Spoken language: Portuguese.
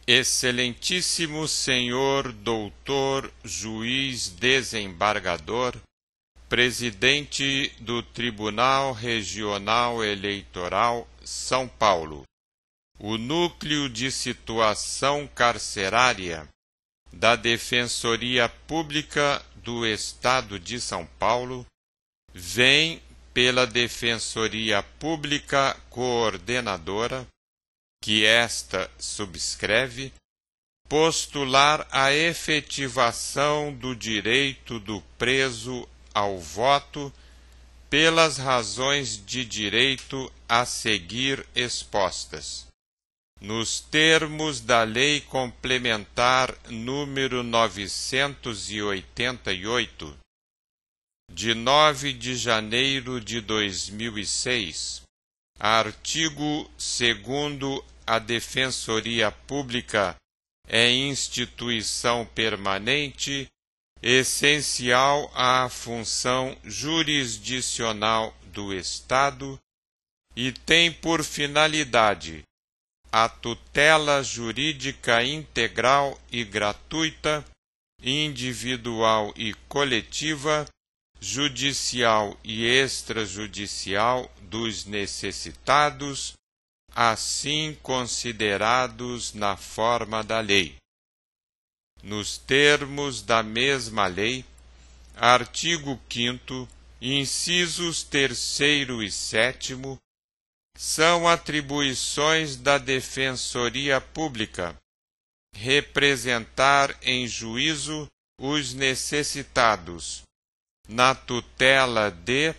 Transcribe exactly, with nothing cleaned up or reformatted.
Excelentíssimo senhor doutor juiz desembargador, presidente do Tribunal Regional Eleitoral São Paulo, o Núcleo de Situação Carcerária da Defensoria Pública do Estado de São Paulo, vem pela Defensoria Pública Coordenadora, que esta subscreve, postular a efetivação do direito do preso ao voto pelas razões de direito a seguir expostas, nos termos da Lei Complementar número novecentos e oitenta e oito, de nove de janeiro de dois mil e seis, artigo segundo, a Defensoria Pública é instituição permanente, essencial à função jurisdicional do Estado e tem por finalidade a tutela jurídica integral e gratuita, individual e coletiva, judicial e extrajudicial dos necessitados, assim considerados na forma da lei. Nos termos da mesma lei, artigo quinto, incisos terceiro e sétimo, são atribuições da Defensoria Pública representar em juízo os necessitados, na tutela de